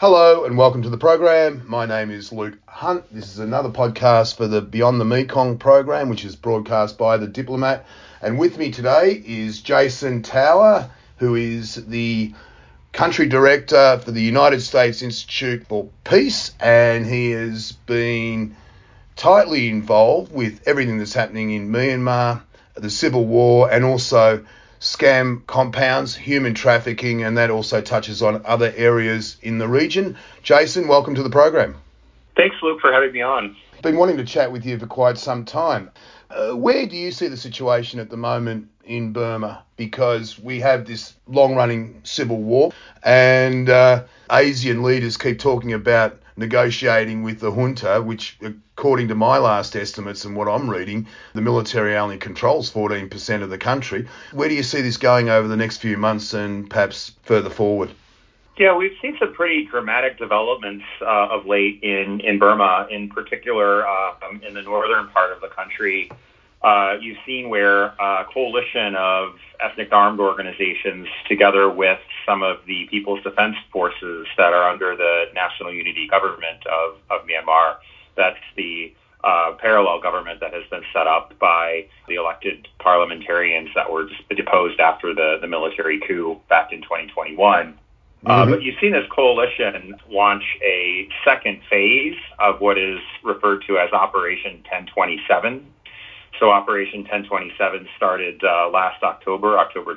Hello and welcome to the program. My name is Luke Hunt. This is another podcast for the Beyond the Mekong program, which is broadcast by The Diplomat. And with me today is Jason Tower, who is the country director for the United States Institute for Peace, and he has been tightly involved with everything that's happening in Myanmar, the civil war, and also scam compounds, human trafficking, and that also touches on other areas in the region. Jason, welcome to the program. Thanks, Luke, for having me on. Been wanting to chat with you for quite some time. Where do you see the situation at the moment in Burma? Because we have this long-running civil war, and ASEAN leaders keep talking about negotiating with the junta, which, according to my last estimates and what I'm reading, the military only controls 14% of the country. Where do you see this going over the next few months and perhaps further forward? Yeah, we've seen some pretty dramatic developments of late in Burma, in particular in the northern part of the country. You've seen where a coalition of ethnic armed organizations, together with some of the People's Defense Forces that are under the National Unity Government of Myanmar, that's the parallel government that has been set up by the elected parliamentarians that were deposed after the military coup back in 2021. But you've seen this coalition launch a second phase of what is referred to as Operation 1027. So Operation 1027 started last October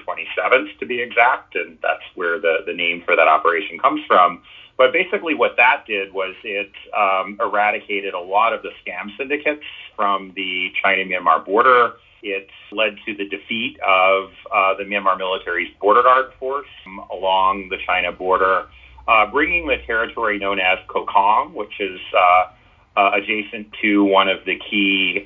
27th to be exact, and that's where the name for that operation comes from. But basically what that did was it eradicated a lot of the scam syndicates from the China-Myanmar border. It led to the defeat of the Myanmar military's border guard force along the China border, bringing the territory known as Kokong, which is adjacent to one of the key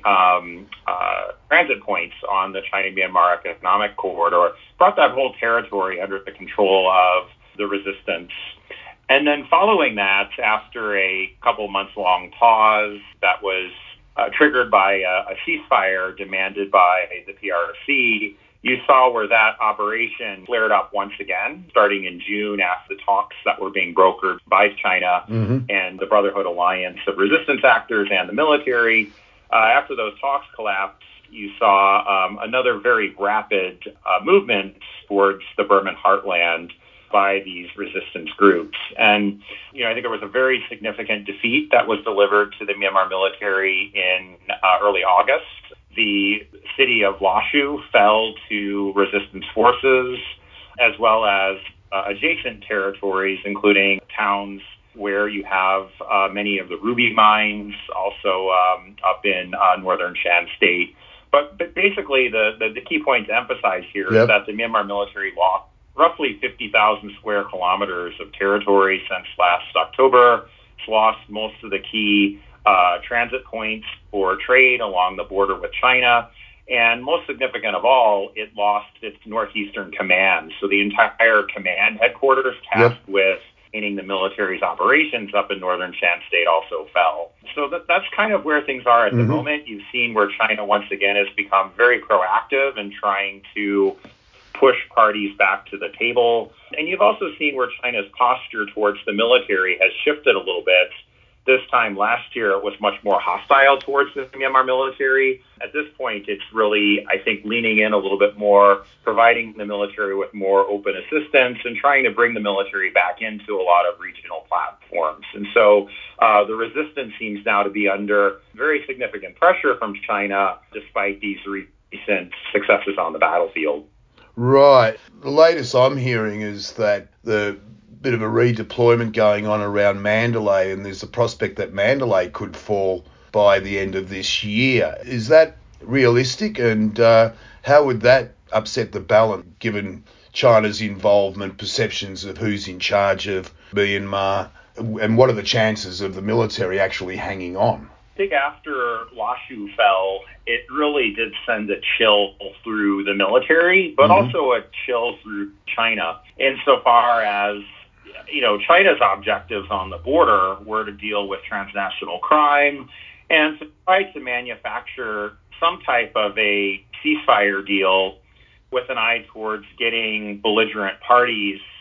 transit points on the China-Myanmar economic corridor, brought that whole territory under the control of the resistance. And then following that, after a couple months-long pause that was triggered by a ceasefire demanded by the PRC, you saw where that operation flared up once again, starting in June after the talks that were being brokered by China and the Brotherhood Alliance of resistance actors and the military. After those talks collapsed, you saw another very rapid movement towards the Burman heartland by these resistance groups. And, I think there was a very significant defeat that was delivered to the Myanmar military in early August. The city of Lashu fell to resistance forces, as well as adjacent territories, including towns where you have many of the ruby mines, also up in northern Shan State. But basically, the key point to emphasize here is that the Myanmar military lost roughly 50,000 square kilometers of territory since last October. It's lost most of the key transit points for trade along the border with China. And most significant of all, it lost its northeastern command. So the entire command headquarters tasked with maintaining the military's operations up in northern Shan State also fell. So that's kind of where things are at the moment. You've seen where China once again has become very proactive in trying to push parties back to the table. And you've also seen where China's posture towards the military has shifted a little bit. This time last year, it was much more hostile towards the Myanmar military. At this point, it's really, I think, leaning in a little bit more, providing the military with more open assistance and trying to bring the military back into a lot of regional platforms. And so the resistance seems now to be under very significant pressure from China, despite these recent successes on the battlefield. Right. The latest I'm hearing is that the bit of a redeployment going on around Mandalay, and there's a prospect that Mandalay could fall by the end of this year. Is that realistic? And how would that upset the balance, given China's involvement, perceptions of who's in charge of Myanmar, and what are the chances of the military actually hanging on? I think after Lashu fell, it really did send a chill through the military, but also a chill through China, insofar as China's objectives on the border were to deal with transnational crime and to try to manufacture some type of a ceasefire deal with an eye towards getting belligerent parties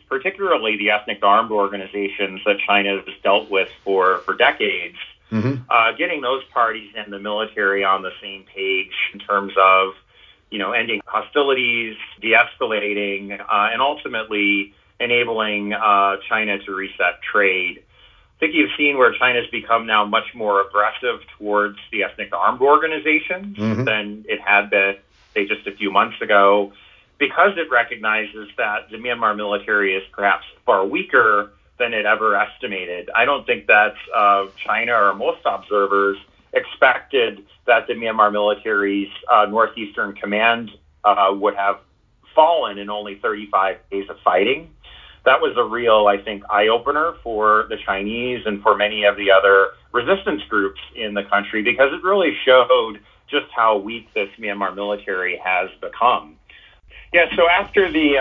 particularly the ethnic armed organizations that China has dealt with for decades, getting those parties and the military on the same page in terms of, ending hostilities, de-escalating, and ultimately enabling China to reset trade. I think you've seen where China's become now much more aggressive towards the ethnic armed organizations than it had been, say, just a few months ago, because it recognizes that the Myanmar military is perhaps far weaker than it ever estimated. I don't think that China or most observers expected that the Myanmar military's Northeastern Command would have fallen in only 35 days of fighting. That was a real, I think, eye-opener for the Chinese and for many of the other resistance groups in the country, because it really showed just how weak this Myanmar military has become. Yeah, so after the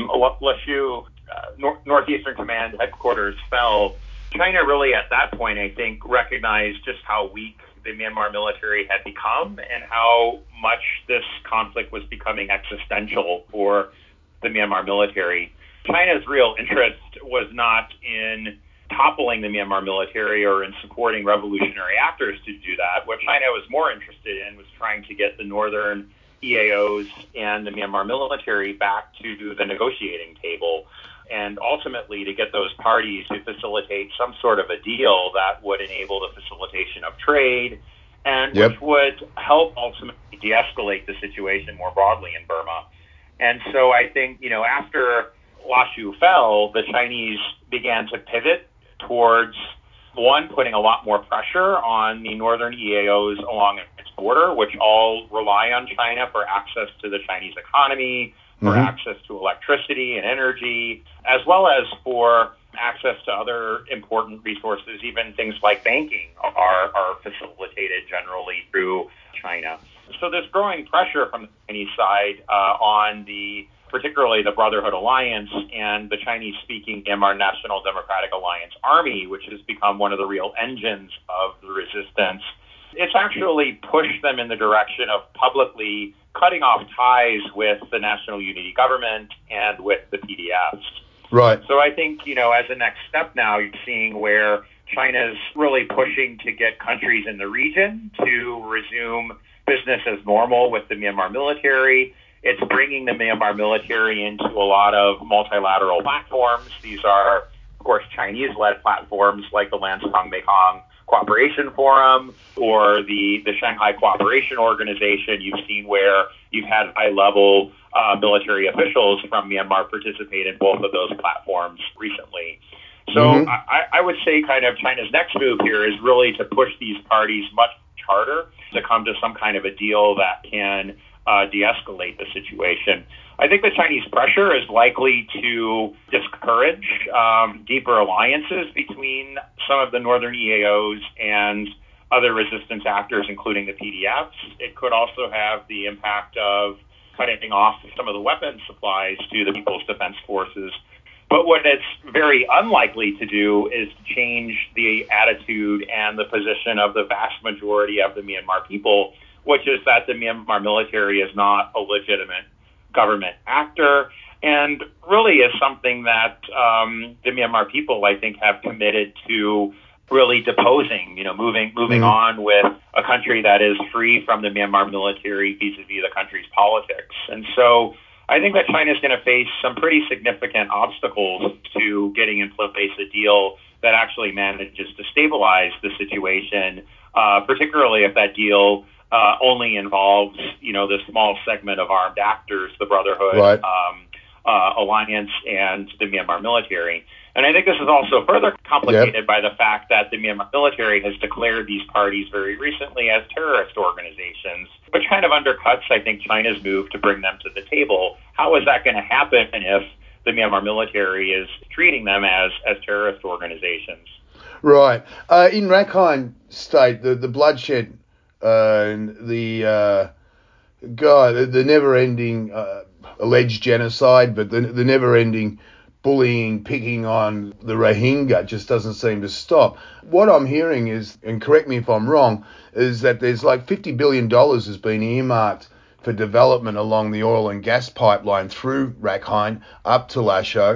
Lashu Northeastern Command headquarters fell, China really at that point, I think, recognized just how weak the Myanmar military had become and how much this conflict was becoming existential for the Myanmar military. China's real interest was not in toppling the Myanmar military or in supporting revolutionary actors to do that. What China was more interested in was trying to get the northern EAOs and the Myanmar military back to the negotiating table, and ultimately to get those parties to facilitate some sort of a deal that would enable the facilitation of trade and which would help ultimately de-escalate the situation more broadly in Burma. And so I think, after Lashu fell, the Chinese began to pivot towards, one, putting a lot more pressure on the northern EAOs along its border, which all rely on China for access to the Chinese economy, for access to electricity and energy, as well as for access to other important resources. Even things like banking are facilitated generally through China. So there's growing pressure from the Chinese side on particularly the Brotherhood Alliance and the Chinese-speaking Myanmar National Democratic Alliance Army, which has become one of the real engines of the resistance. It's actually pushed them in the direction of publicly cutting off ties with the National Unity Government and with the PDFs. Right. So I think, as a next step now, you're seeing where China's really pushing to get countries in the region to resume business as normal with the Myanmar military. It's bringing the Myanmar military into a lot of multilateral platforms. These are, of course, Chinese-led platforms like the Lancang-Mekong Cooperation Forum or the Shanghai Cooperation Organization. You've seen where you've had high-level military officials from Myanmar participate in both of those platforms recently. So I would say kind of China's next move here is really to push these parties much harder to come to some kind of a deal that can de-escalate the situation. I think the Chinese pressure is likely to discourage deeper alliances between some of the northern EAOs and other resistance actors, including the PDFs. It could also have the impact of cutting off some of the weapons supplies to the People's Defense Forces. But what it's very unlikely to do is to change the attitude and the position of the vast majority of the Myanmar people, which is that the Myanmar military is not a legitimate government actor and really is something that the Myanmar people, I think, have committed to really deposing, moving on with a country that is free from the Myanmar military vis-a-vis the country's politics. And so I think that China is going to face some pretty significant obstacles to getting in place a deal that actually manages to stabilize the situation, particularly if that deal only involves, the small segment of armed actors, the Brotherhood Alliance and the Myanmar military. And I think this is also further complicated by the fact that the Myanmar military has declared these parties very recently as terrorist organizations, which kind of undercuts, I think, China's move to bring them to the table. How is that going to happen if the Myanmar military is treating them as terrorist organizations? Right. In Rakhine State, the bloodshed and the never-ending alleged genocide, but the never-ending bullying, picking on the Rohingya just doesn't seem to stop. What I'm hearing is, and correct me if I'm wrong, is that there's like $50 billion has been earmarked for development along the oil and gas pipeline through Rakhine up to Lasho.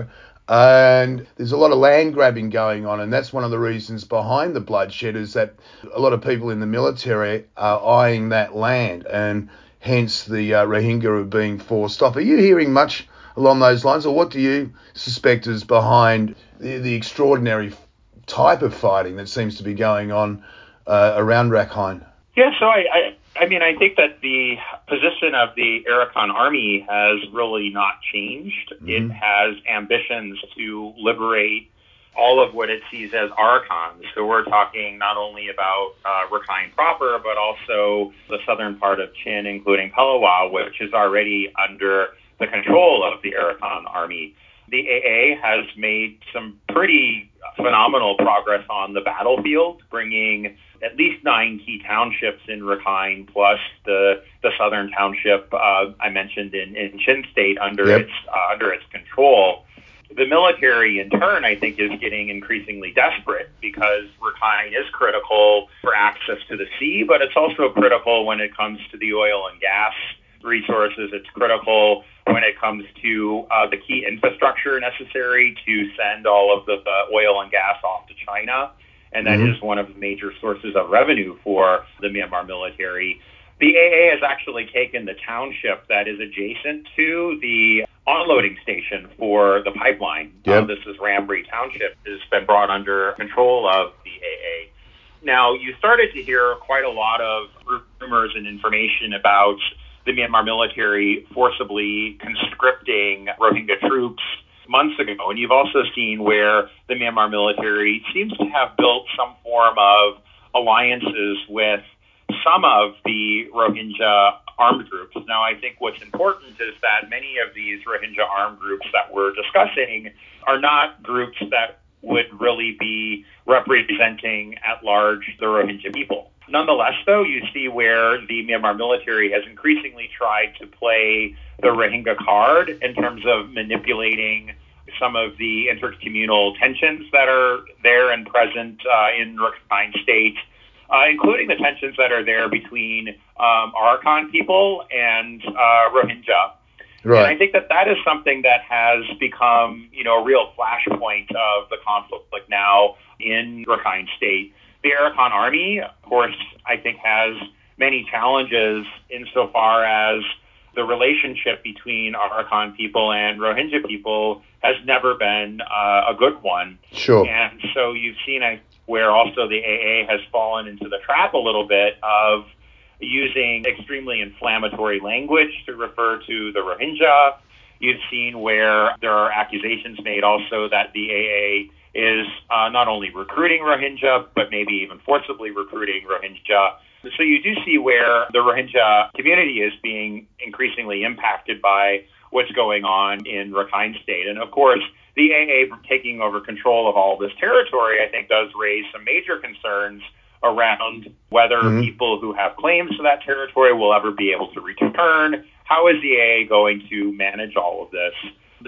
And there's a lot of land grabbing going on, and that's one of the reasons behind the bloodshed is that a lot of people in the military are eyeing that land, and hence the Rohingya are being forced off. Are you hearing much along those lines, or what do you suspect is behind the extraordinary type of fighting that seems to be going on around Rakhine? Yeah, so I mean, I think that the position of the Arakan army has really not changed. Mm-hmm. It has ambitions to liberate all of what it sees as Arakan. So we're talking not only about Rakhine proper, but also the southern part of Chin, including Palawa, which is already under the control of the Arakan army. The AA has made some pretty phenomenal progress on the battlefield, bringing at least 9 key townships in Rakhine, plus the southern township I mentioned in Chin State under its control. The military, in turn, I think, is getting increasingly desperate because Rakhine is critical for access to the sea, but it's also critical when it comes to the oil and gas resources. It's critical when it comes to the key infrastructure necessary to send all of the oil and gas off to China. And that is one of the major sources of revenue for the Myanmar military. The AA has actually taken the township that is adjacent to the unloading station for the pipeline. Yep. This is Rambri Township, has been brought under control of the AA. Now, you started to hear quite a lot of rumors and information about the Myanmar military forcibly conscripting Rohingya troops months ago. And you've also seen where the Myanmar military seems to have built some form of alliances with some of the Rohingya armed groups. Now, I think what's important is that many of these Rohingya armed groups that we're discussing are not groups that would really be representing at large the Rohingya people. Nonetheless, though, you see where the Myanmar military has increasingly tried to play the Rohingya card in terms of manipulating some of the intercommunal tensions that are there and present in Rakhine State, including the tensions that are there between Arakan people and Rohingya. Right. And I think that is something that has become, a real flashpoint of the conflict now in Rakhine State. The Arakan army, of course, I think has many challenges insofar as the relationship between Arakan people and Rohingya people has never been a good one. Sure. And so you've seen where also the AA has fallen into the trap a little bit of using extremely inflammatory language to refer to the Rohingya. You've seen where there are accusations made also that the AA is not only recruiting Rohingya, but maybe even forcibly recruiting Rohingya. So you do see where the Rohingya community is being increasingly impacted by what's going on in Rakhine State. And of course, the AA taking over control of all this territory, I think, does raise some major concerns around whether people who have claims to that territory will ever be able to return. How is the AA going to manage all of this?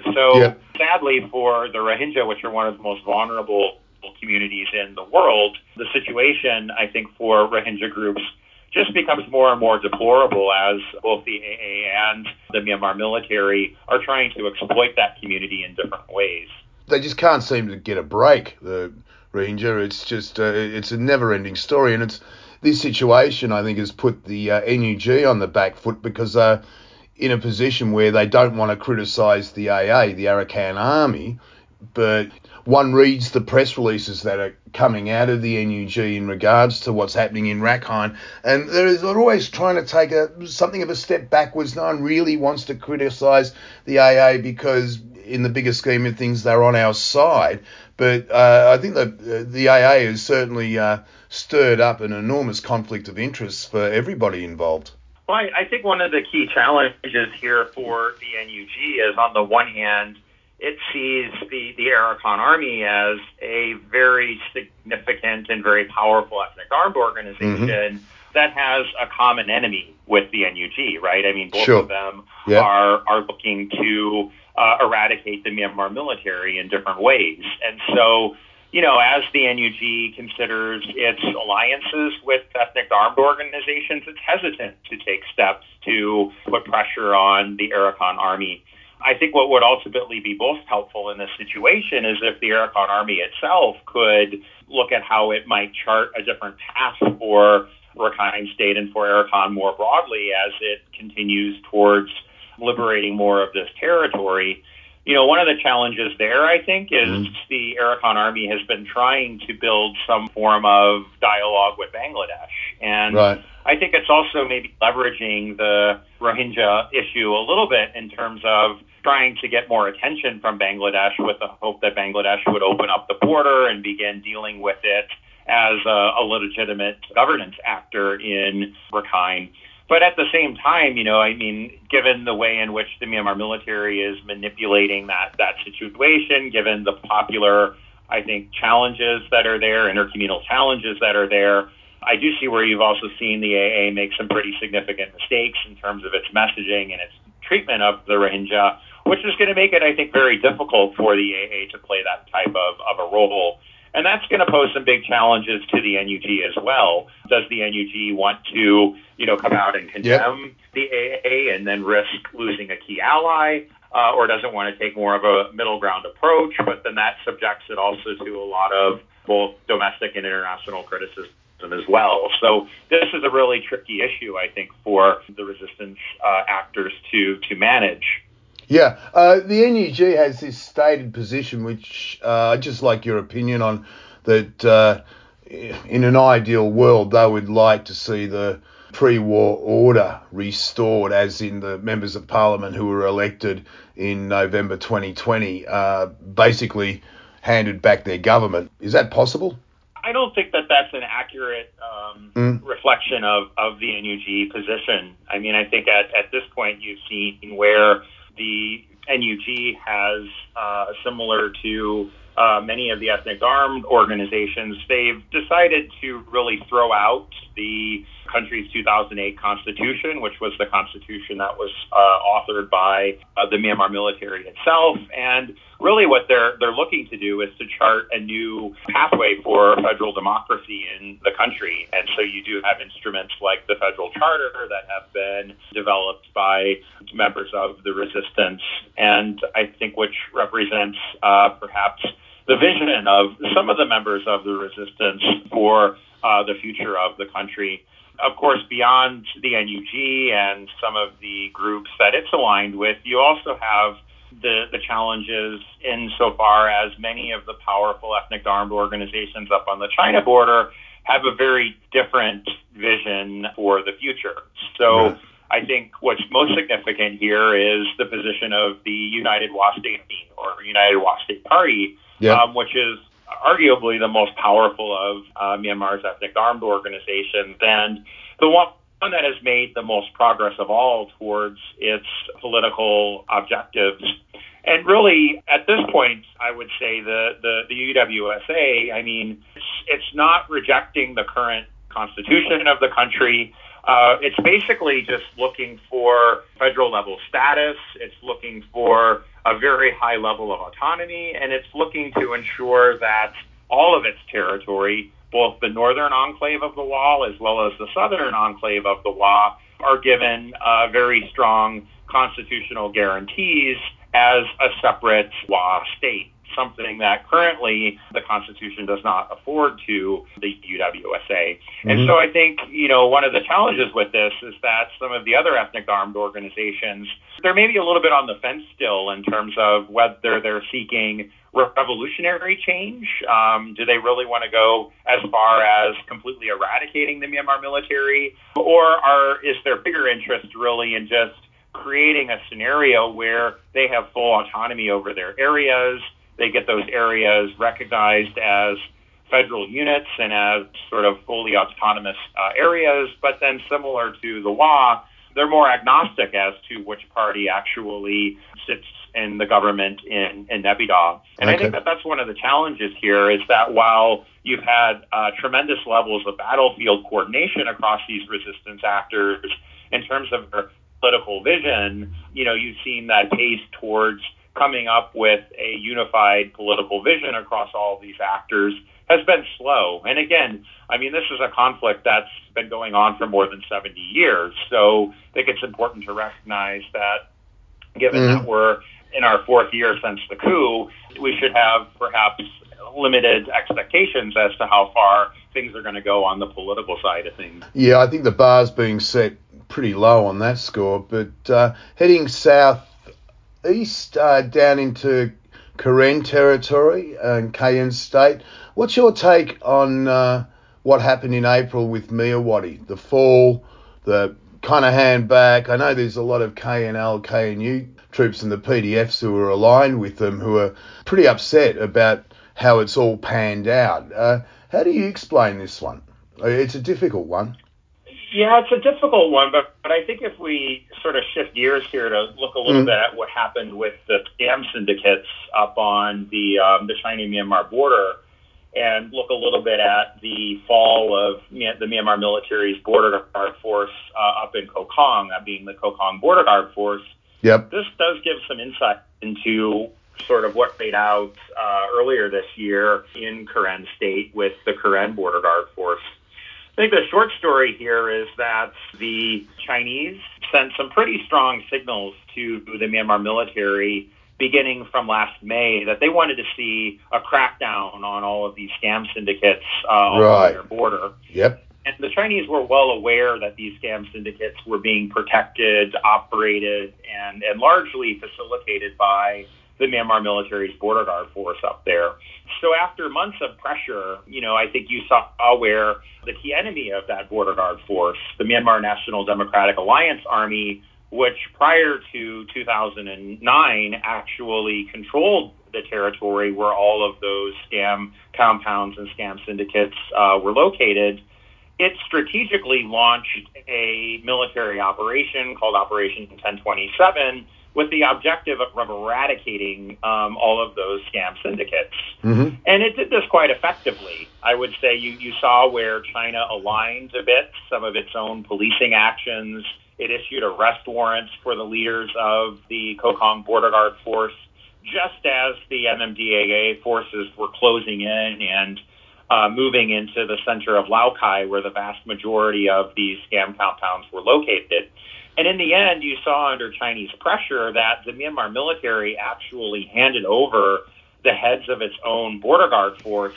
So sadly for the Rohingya, which are one of the most vulnerable communities in the world, the situation, I think, for Rohingya groups just becomes more and more deplorable as both the AA and the Myanmar military are trying to exploit that community in different ways. They just can't seem to get a break, the Rohingya. It's just, it's a never-ending story. And this situation, I think, has put the NUG on the back foot because they're in a position where they don't want to criticise the AA, the Arakan army, but one reads the press releases that are coming out of the NUG in regards to what's happening in Rakhine, and they're always trying to take something of a step backwards. No one really wants to criticise the AA because in the bigger scheme of things, they're on our side. But I think that the AA has certainly stirred up an enormous conflict of interest for everybody involved. Well, I think one of the key challenges here for the NUG is, on the one hand, it sees the Arakan army as a very significant and very powerful ethnic armed organization that has a common enemy with the NUG, right? I mean, both of them are looking to eradicate the Myanmar military in different ways. And so, as the NUG considers its alliances with ethnic armed organizations, it's hesitant to take steps to put pressure on the Arakan army. I think what would ultimately be most helpful in this situation is if the Arakan Army itself could look at how it might chart a different path for Rakhine State and for Arakan more broadly as it continues towards liberating more of this territory. One of the challenges there, I think, is the Arakan Army has been trying to build some form of dialogue with Bangladesh. And I think it's also maybe leveraging the Rohingya issue a little bit in terms of trying to get more attention from Bangladesh with the hope that Bangladesh would open up the border and begin dealing with it as a legitimate governance actor in Rakhine. But at the same time, given the way in which the Myanmar military is manipulating that situation, given the popular, I think, challenges that are there, intercommunal challenges that are there, I do see where you've also seen the AA make some pretty significant mistakes in terms of its messaging and its treatment of the Rohingya, which is going to make it, I think, very difficult for the AA to play that type of a role. And that's going to pose some big challenges to the NUG as well. Does the NUG want to, come out and condemn the AA and then risk losing a key ally, or does it want to take more of a middle ground approach? But then that subjects it also to a lot of both domestic and international criticism as well. So this is a really tricky issue, I think, for the resistance actors to manage. Yeah, the NUG has this stated position, which I'd just like your opinion on, that in an ideal world, they would like to see the pre-war order restored, as in the members of parliament who were elected in November 2020 basically handed back their government. Is that possible? I don't think that that's an accurate reflection of the NUG position. I mean, I think at this point you've seen where the NUG has, similar to many of the ethnic armed organizations, they've decided to really throw out the country's 2008 constitution, which was the constitution that was authored by the Myanmar military itself. And really what they're looking to do is to chart a new pathway for federal democracy in the country. And so you do have instruments like the federal charter that have been developed by members of the resistance, and I think which represents perhaps the vision of some of the members of the resistance for the future of the country. Of course, beyond the NUG and some of the groups that it's aligned with, you also have the challenges insofar as many of the powerful ethnic armed organizations up on the China border have a very different vision for the future. So I think what's most significant here is the position of the United Wa State or United Wa State Party, which is arguably the most powerful of Myanmar's ethnic armed organizations, and the one that has made the most progress of all towards its political objectives. And really, at this point, I would say the UWSA, I mean, it's not rejecting the current constitution of the country. It's basically just looking for federal level status. It's looking for a very high level of autonomy, and it's looking to ensure that all of its territory, both the northern enclave of the Wa as well as the southern enclave of the Wa, are given very strong constitutional guarantees as a separate Wa state, something that currently the Constitution does not afford to the UWSA. And so I think, one of the challenges with this is that some of the other ethnic armed organizations, they're maybe a little bit on the fence still in terms of whether they're seeking revolutionary change. Do they really want to go as far as completely eradicating the Myanmar military? Or is their bigger interest really in just creating a scenario where they have full autonomy over their areas, they get those areas recognized as federal units and as sort of fully autonomous areas, but then similar to the Wa, they're more agnostic as to which party actually sits in the government in Naypyidaw. And I think that that's one of the challenges here is that while you've had tremendous levels of battlefield coordination across these resistance actors in terms of their political vision, you've seen that pace towards coming up with a unified political vision across all of these actors has been slow. And again, I mean, this is a conflict that's been going on for more than 70 years. So I think it's important to recognize that given that we're in our fourth year since the coup, we should have perhaps limited expectations as to how far things are going to go on the political side of things. Yeah, I think the bar's being set pretty low on that score. But heading southeast down into Karen territory and Kayin State, what's your take on what happened in April with Myawaddy? The fall, the kind of hand back. I know there's a lot of KNL, KNU troops and the PDFs who are aligned with them who are pretty upset about how it's all panned out. How do you explain this one? It's a difficult one. Yeah, it's a difficult one, but I think if we sort of shift gears here to look a little bit at what happened with the scam syndicates up on the China-Myanmar border, and look a little bit at the fall of the Myanmar military's border guard force up in Kokong, that being the Kokong Border Guard Force. Yep. This does give some insight into sort of what played out earlier this year in Karen State with the Karen Border Guard Force. I think the short story here is that the Chinese sent some pretty strong signals to the Myanmar military beginning from last May that they wanted to see a crackdown on all of these scam syndicates along their border. Yep. And the Chinese were well aware that these scam syndicates were being protected, operated, and largely facilitated by the Myanmar military's border guard force up there. So after months of pressure, I think you saw where the key enemy of that border guard force, the Myanmar National Democratic Alliance Army, which prior to 2009 actually controlled the territory where all of those scam compounds and scam syndicates were located, it strategically launched a military operation called Operation 1027 with the objective of eradicating all of those scam syndicates. Mm-hmm. And it did this quite effectively. I would say you saw where China aligned a bit some of its own policing actions. It issued arrest warrants for the leaders of the Kokong Border Guard Force, just as the MMDAA forces were closing in and moving into the center of Lao Cai, where the vast majority of these scam compounds were located. And in the end, you saw under Chinese pressure that the Myanmar military actually handed over the heads of its own border guard force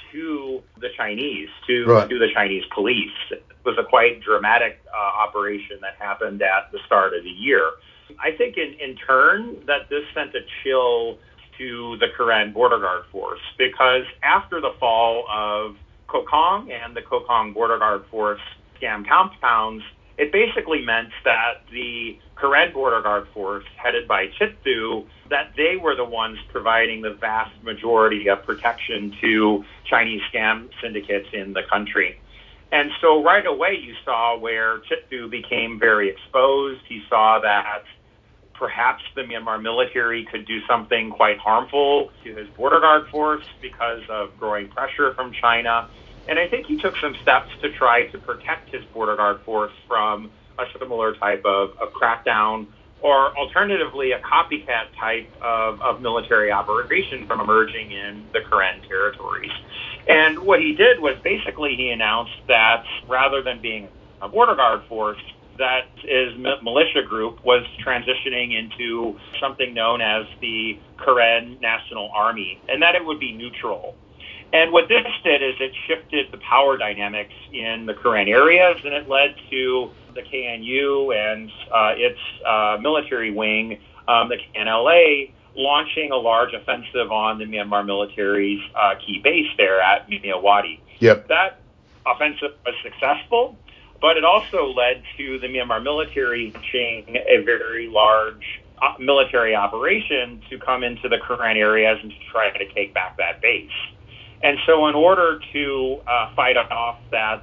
to the Chinese, to the Chinese police. It was a quite dramatic operation that happened at the start of the year. I think in turn that this sent a chill to the Karen Border Guard Force, because after the fall of Kokong and the Kokong Border Guard Force scam compounds, it basically meant that the Karen Border Guard Force, headed by Chithu, that they were the ones providing the vast majority of protection to Chinese scam syndicates in the country. And so right away you saw where Chithu became very exposed. He saw that perhaps the Myanmar military could do something quite harmful to his border guard force because of growing pressure from China. And I think he took some steps to try to protect his border guard force from a similar type of crackdown, or alternatively a copycat type of military operation from emerging in the Karen territories. And what he did was basically he announced that rather than being a border guard force, that his militia group was transitioning into something known as the Karen National Army, and that it would be neutral. And what this did is it shifted the power dynamics in the Karen areas, and it led to the KNU and its military wing, the KNLA, launching a large offensive on the Myanmar military's key base there at Myawaddy. Yep. That offensive was successful, but it also led to the Myanmar military launching a very large military operation to come into the Karen areas and to try to take back that base. And so in order to fight off that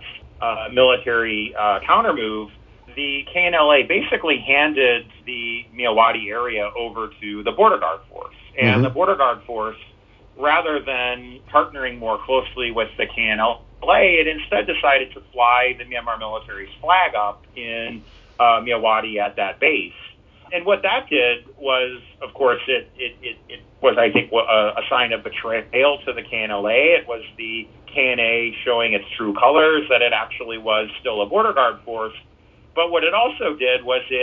military countermove, the KNLA basically handed the Myawaddy area over to the Border Guard Force. And the Border Guard Force, rather than partnering more closely with the KNLA, it instead decided to fly the Myanmar military's flag up in Myawaddy at that base. And what that did was, of course, it was, I think, a sign of betrayal to the KNLA. It was the KNA showing its true colors, that it actually was still a border guard force. But what it also did was it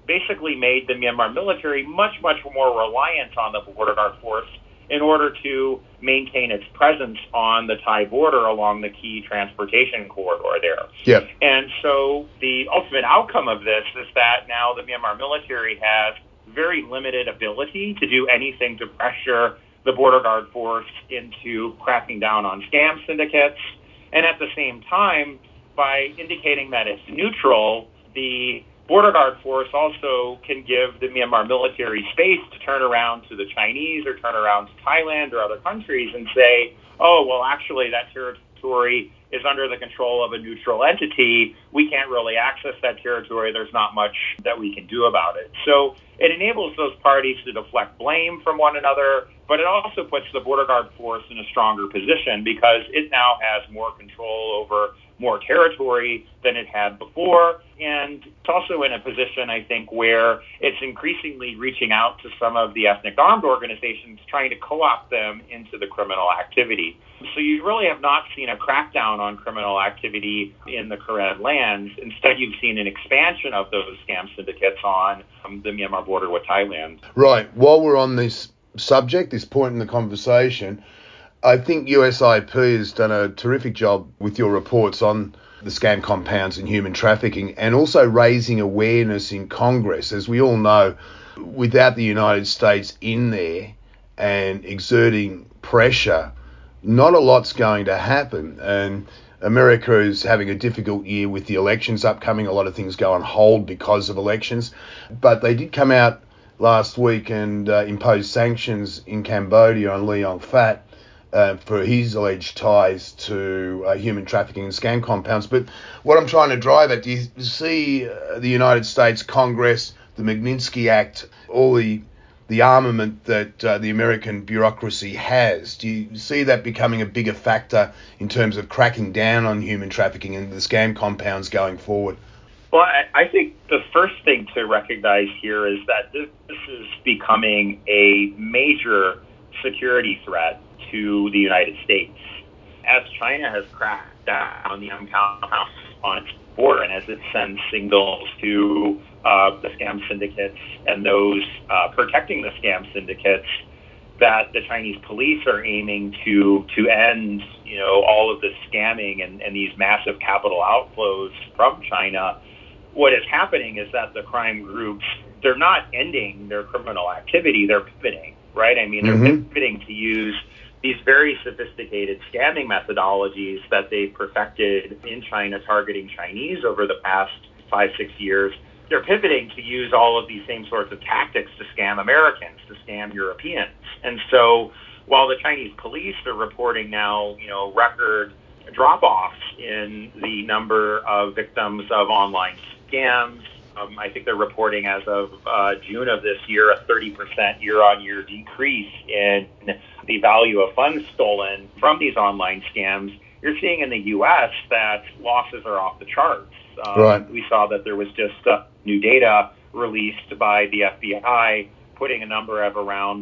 basically made the Myanmar military much, much more reliant on the Border Guard Force in order to maintain its presence on the Thai border along the key transportation corridor there. Yep. And so the ultimate outcome of this is that now the Myanmar military has very limited ability to do anything to pressure the Border Guard Force into cracking down on scam syndicates. And at the same time, by indicating that it's neutral, the Border Guard Force also can give the Myanmar military space to turn around to the Chinese or turn around to Thailand or other countries and say, oh, well, actually, that territory is under the control of a neutral entity. We can't really access that territory. There's not much that we can do about it. So it enables those parties to deflect blame from one another, but it also puts the Border Guard Force in a stronger position because it now has more control over more territory than it had before. And it's also in a position, I think, where it's increasingly reaching out to some of the ethnic armed organizations, trying to co-opt them into the criminal activity. So you really have not seen a crackdown on criminal activity in the Karen lands. Instead, you've seen an expansion of those scam syndicates on the Myanmar border with Thailand. Right. While we're on this subject, this point in the conversation, I think USIP has done a terrific job with your reports on the scam compounds and human trafficking, and also raising awareness in Congress. As we all know, without the United States in there and exerting pressure, not a lot's going to happen. And America is having a difficult year with the elections upcoming. A lot of things go on hold because of elections. But they did come out last week and impose sanctions in Cambodia on Leong Phat for his alleged ties to human trafficking and scam compounds. But what I'm trying to drive at, do you see the United States Congress, the Magnitsky Act, all the armament that the American bureaucracy has? Do you see that becoming a bigger factor in terms of cracking down on human trafficking and the scam compounds going forward? Well, I think the first thing to recognize here is that this is becoming a major security threat to the United States. As China has cracked down on the compounds on its border, and as it sends signals to the scam syndicates and those protecting the scam syndicates that the Chinese police are aiming to end, all of this scamming and these massive capital outflows from China, what is happening is that the crime groups, they're not ending their criminal activity, they're pivoting, right? I mean, they're pivoting to use these very sophisticated scamming methodologies that they've perfected in China, targeting Chinese over the past 5-6 years. They're pivoting to use all of these same sorts of tactics to scam Americans, to scam Europeans. And so while the Chinese police are reporting now, record drop-offs in the number of victims of online scams, I think they're reporting as of June of this year a 30% year-on-year decrease in the value of funds stolen from these online scams. You're seeing in the U.S. that losses are off the charts. Right. We saw that there was just new data released by the FBI putting a number of around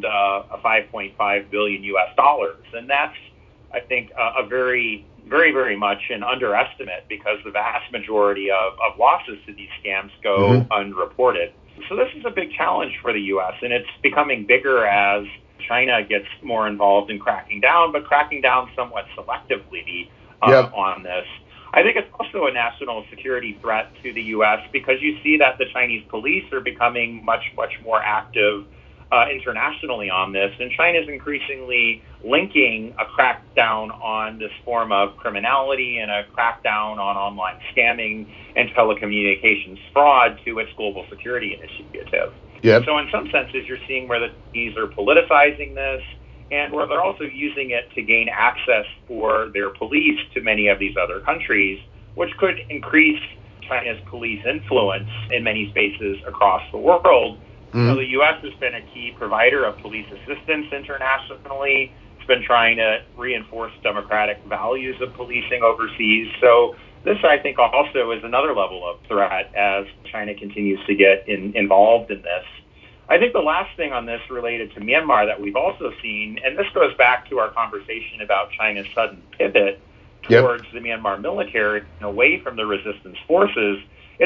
$5.5 billion U.S. dollars. And that's, I think, a very, very, very much an underestimate, because the vast majority of losses to these scams go unreported. So this is a big challenge for the U.S., and it's becoming bigger as China gets more involved in cracking down, but cracking down somewhat selectively on this. I think it's also a national security threat to the U.S. because you see that the Chinese police are becoming much, much more active internationally on this, and China is increasingly linking a crackdown on this form of criminality and a crackdown on online scamming and telecommunications fraud to its global security initiative. Yep. So in some senses, you're seeing where the Chinese are politicizing this, and where they're also using it to gain access for their police to many of these other countries, which could increase China's police influence in many spaces across the world. So the U.S. has been a key provider of police assistance internationally. It's been trying to reinforce democratic values of policing overseas. So this, I think, also is another level of threat as China continues to get involved in this. I think the last thing on this related to Myanmar that we've also seen, and this goes back to our conversation about China's sudden pivot towards the Myanmar military and away from the resistance forces, it's actually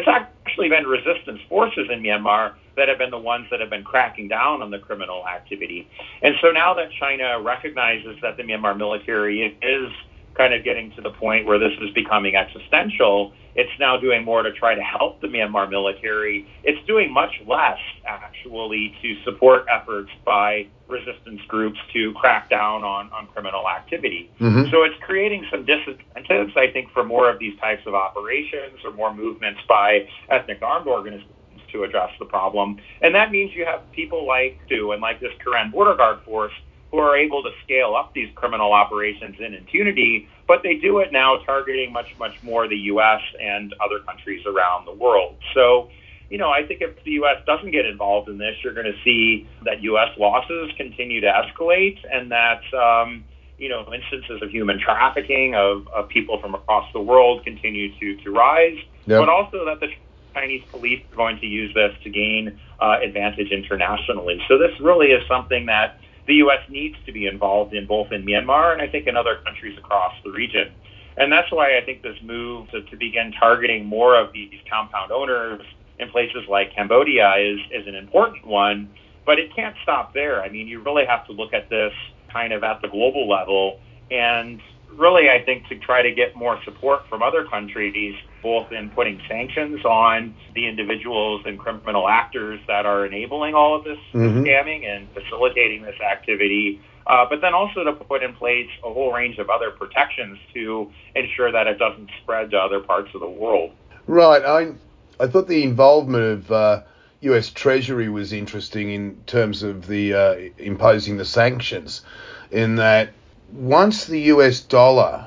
actually been resistance forces in Myanmar that have been the ones that have been cracking down on the criminal activity. And so now that China recognizes that the Myanmar military is kind of getting to the point where this is becoming existential, it's now doing more to try to help the Myanmar military. It's doing much less, actually, to support efforts by resistance groups to crack down on criminal activity. Mm-hmm. So it's creating some disincentives, I think, for more of these types of operations or more movements by ethnic armed organizations to address the problem. And that means you have people like DU and like this Karen Border Guard Force who are able to scale up these criminal operations in impunity, but they do it now targeting much, much more the U.S. and other countries around the world. So, I think if the U.S. doesn't get involved in this, you're going to see that U.S. losses continue to escalate and that, instances of human trafficking of people from across the world continue to rise, but also that the Chinese police are going to use this to gain advantage internationally. So this really is something that the U.S. needs to be involved in, both in Myanmar and I think in other countries across the region. And that's why I think this move to begin targeting more of these compound owners in places like Cambodia is an important one, but it can't stop there. I mean, you really have to look at this kind of at the global level, and really, I think, to try to get more support from other countries, both in putting sanctions on the individuals and criminal actors that are enabling all of this scamming and facilitating this activity, but then also to put in place a whole range of other protections to ensure that it doesn't spread to other parts of the world. Right. I thought the involvement of U.S. Treasury was interesting in terms of the imposing the sanctions, in that once the US dollar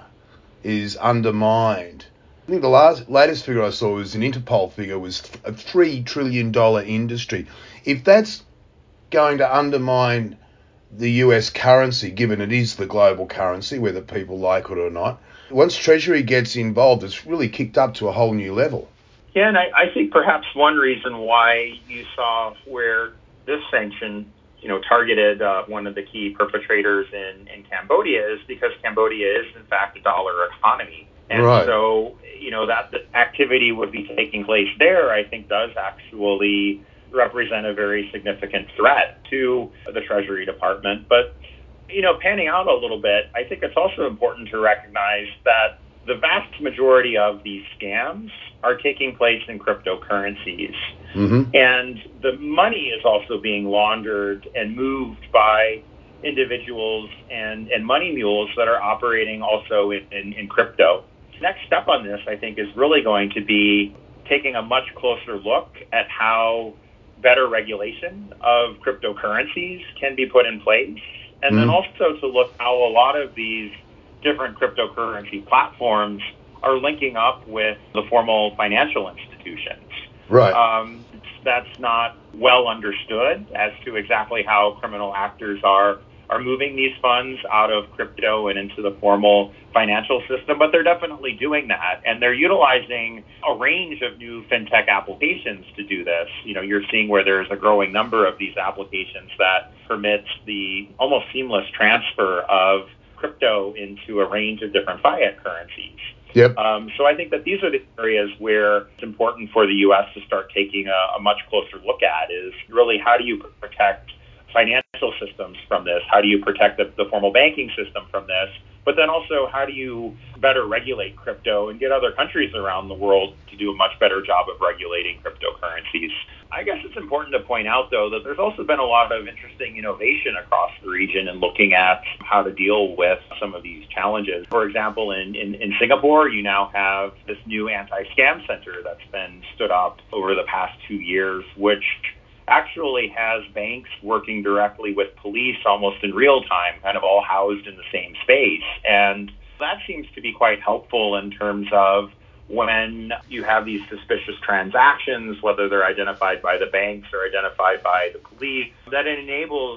is undermined, I think the latest figure I saw was an Interpol figure, was a $3 trillion industry. If that's going to undermine the US currency, given it is the global currency, whether people like it or not, once Treasury gets involved, it's really kicked up to a whole new level. Yeah, and I think perhaps one reason why you saw where this sanction targeted one of the key perpetrators in Cambodia is because Cambodia is, in fact, a dollar economy. And so, that the activity would be taking place there, I think, does actually represent a very significant threat to the Treasury Department. But, panning out a little bit, I think it's also important to recognize that the vast majority of these scams are taking place in cryptocurrencies. Mm-hmm. And the money is also being laundered and moved by individuals and money mules that are operating also in crypto. The next step on this, I think, is really going to be taking a much closer look at how better regulation of cryptocurrencies can be put in place. And then also to look how a lot of these different cryptocurrency platforms are linking up with the formal financial institutions. Right. That's not well understood as to exactly how criminal actors are moving these funds out of crypto and into the formal financial system, but they're definitely doing that. And they're utilizing a range of new fintech applications to do this. You're seeing where there's a growing number of these applications that permits the almost seamless transfer of crypto into a range of different fiat currencies. Yep. So I think that these are the areas where it's important for the U.S. to start taking a much closer look at, is really how do you protect financial systems from this? How do you protect the formal banking system from this? But then also, how do you better regulate crypto and get other countries around the world to do a much better job of regulating cryptocurrencies? I guess it's important to point out, though, that there's also been a lot of interesting innovation across the region in looking at how to deal with some of these challenges. For example, in Singapore, you now have this new anti-scam center that's been stood up over the past 2 years, which actually has banks working directly with police almost in real time, kind of all housed in the same space. And that seems to be quite helpful in terms of when you have these suspicious transactions, whether they're identified by the banks or identified by the police, that it enables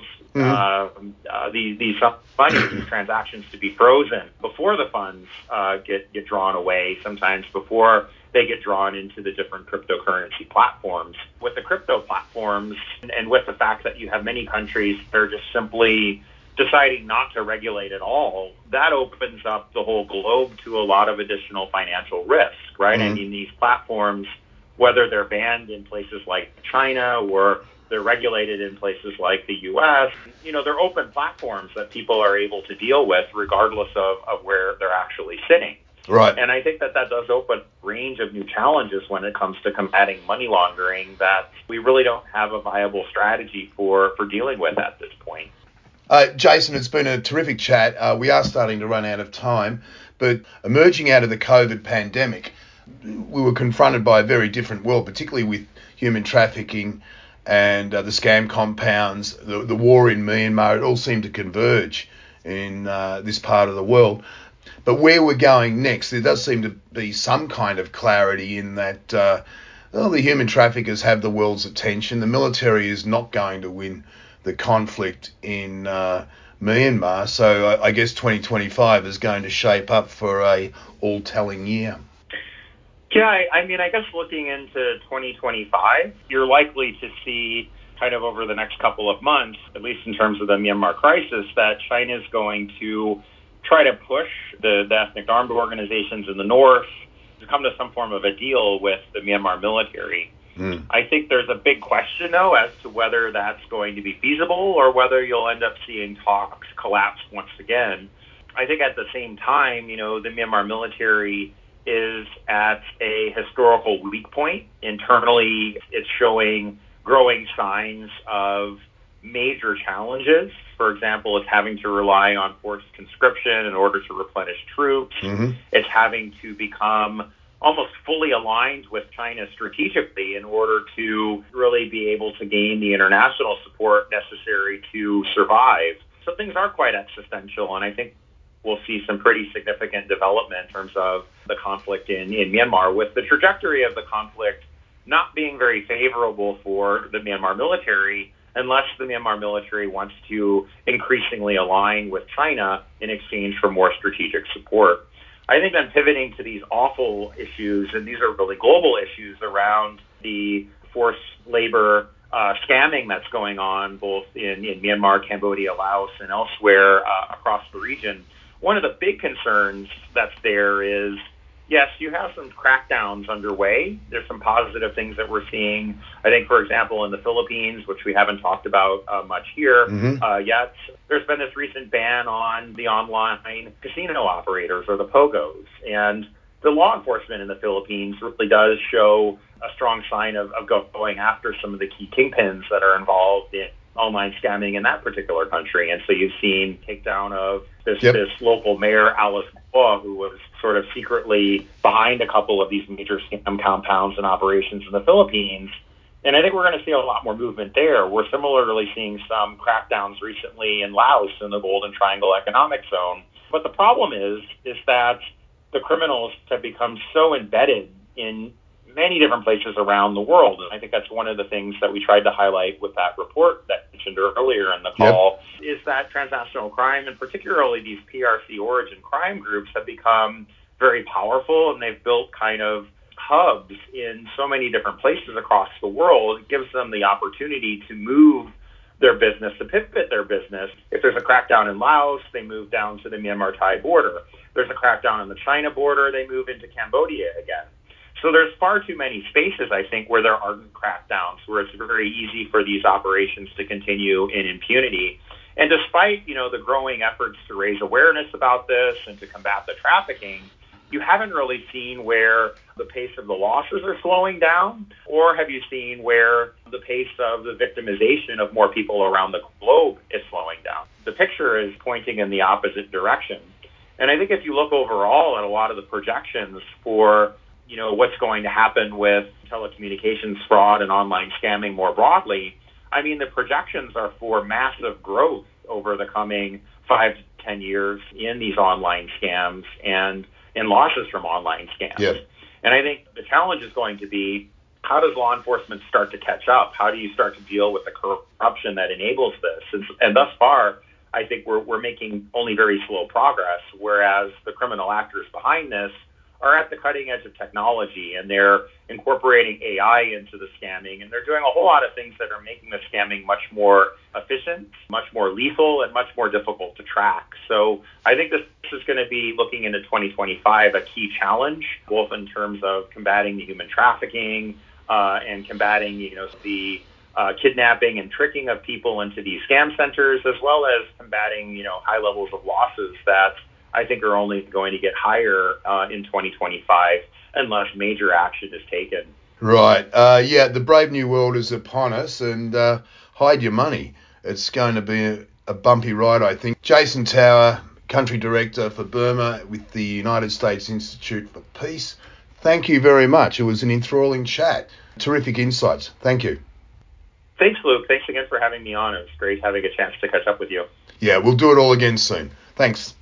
these transactions to be frozen before the funds get drawn away, sometimes before they get drawn into the different cryptocurrency platforms. With the crypto platforms, and with the fact that you have many countries that are just simply deciding not to regulate at all, that opens up the whole globe to a lot of additional financial risk, right? I mean, these platforms whether they're banned in places like China or they're regulated in places like the U.S. They're open platforms that people are able to deal with regardless of where they're actually sitting. Right. And I think that does open a range of new challenges when it comes to combating money laundering that we really don't have a viable strategy for dealing with at this point. Jason, it's been a terrific chat. We are starting to run out of time, but emerging out of the COVID pandemic, we were confronted by a very different world, particularly with human trafficking and the scam compounds, the war in Myanmar. It all seemed to converge in this part of the world. But where we're going next, there does seem to be some kind of clarity in that the human traffickers have the world's attention. The military is not going to win the conflict in Myanmar. So I guess 2025 is going to shape up for a all-telling year. Yeah, I guess looking into 2025, you're likely to see kind of over the next couple of months, at least in terms of the Myanmar crisis, that China is going to try to push the ethnic armed organizations in the north to come to some form of a deal with the Myanmar military. I think there's a big question, though, as to whether that's going to be feasible or whether you'll end up seeing talks collapse once again. I think at the same time, the Myanmar military is at a historical weak point. Internally, it's showing growing signs of major challenges. For example, it's having to rely on forced conscription in order to replenish troops. Mm-hmm. It's having to become almost fully aligned with China strategically in order to really be able to gain the international support necessary to survive. So things are quite existential, and I think we'll see some pretty significant development in terms of the conflict in Myanmar, with the trajectory of the conflict not being very favorable for the Myanmar military unless the Myanmar military wants to increasingly align with China in exchange for more strategic support. I think then pivoting to these awful issues, and these are really global issues around the forced labor scamming that's going on both in Myanmar, Cambodia, Laos, and elsewhere across the region. One of the big concerns that's there is, yes, you have some crackdowns underway. There's some positive things that we're seeing. I think, for example, in the Philippines, which we haven't talked about much here yet, there's been this recent ban on the online casino operators, or the POGOs. And the law enforcement in the Philippines really does show a strong sign of going after some of the key kingpins that are involved in online scamming in that particular country. And so you've seen takedown of this local mayor, Alice Go, who was sort of secretly behind a couple of these major scam compounds and operations in the Philippines. And I think we're going to see a lot more movement there. We're similarly seeing some crackdowns recently in Laos in the Golden Triangle Economic Zone. But the problem is that the criminals have become so embedded in many different places around the world. And I think that's one of the things that we tried to highlight with that report that I mentioned earlier in the call, is that transnational crime, and particularly these PRC origin crime groups, have become very powerful, and they've built kind of hubs in so many different places across the world. It gives them the opportunity to move their business, to pivot their business. If there's a crackdown in Laos, they move down to the Myanmar-Thai border. There's a crackdown on the China border, they move into Cambodia again. So there's far too many spaces, I think, where there aren't crackdowns, where it's very easy for these operations to continue in impunity. And despite, the growing efforts to raise awareness about this and to combat the trafficking, you haven't really seen where the pace of the losses are slowing down, or have you seen where the pace of the victimization of more people around the globe is slowing down? The picture is pointing in the opposite direction. And I think if you look overall at a lot of the projections for what's going to happen with telecommunications fraud and online scamming more broadly, the projections are for massive growth over the coming 5 to 10 years in these online scams and in losses from online scams. Yep. And I think the challenge is going to be, how does law enforcement start to catch up? How do you start to deal with the corruption that enables this? And thus far, I think we're making only very slow progress, whereas the criminal actors behind this are at the cutting edge of technology, and they're incorporating AI into the scamming, and they're doing a whole lot of things that are making the scamming much more efficient, much more lethal, and much more difficult to track. So I think this is going to be, looking into 2025, a key challenge, both in terms of combating the human trafficking, and combating, the kidnapping and tricking of people into these scam centers, as well as combating, high levels of losses that I think are only going to get higher in 2025 unless major action is taken. Right. Yeah, the brave new world is upon us, and hide your money. It's going to be a bumpy ride, I think. Jason Tower, Country Director for Burma with the United States Institute for Peace. Thank you very much. It was an enthralling chat. Terrific insights. Thank you. Thanks, Luke. Thanks again for having me on. It was great having a chance to catch up with you. Yeah, we'll do it all again soon. Thanks.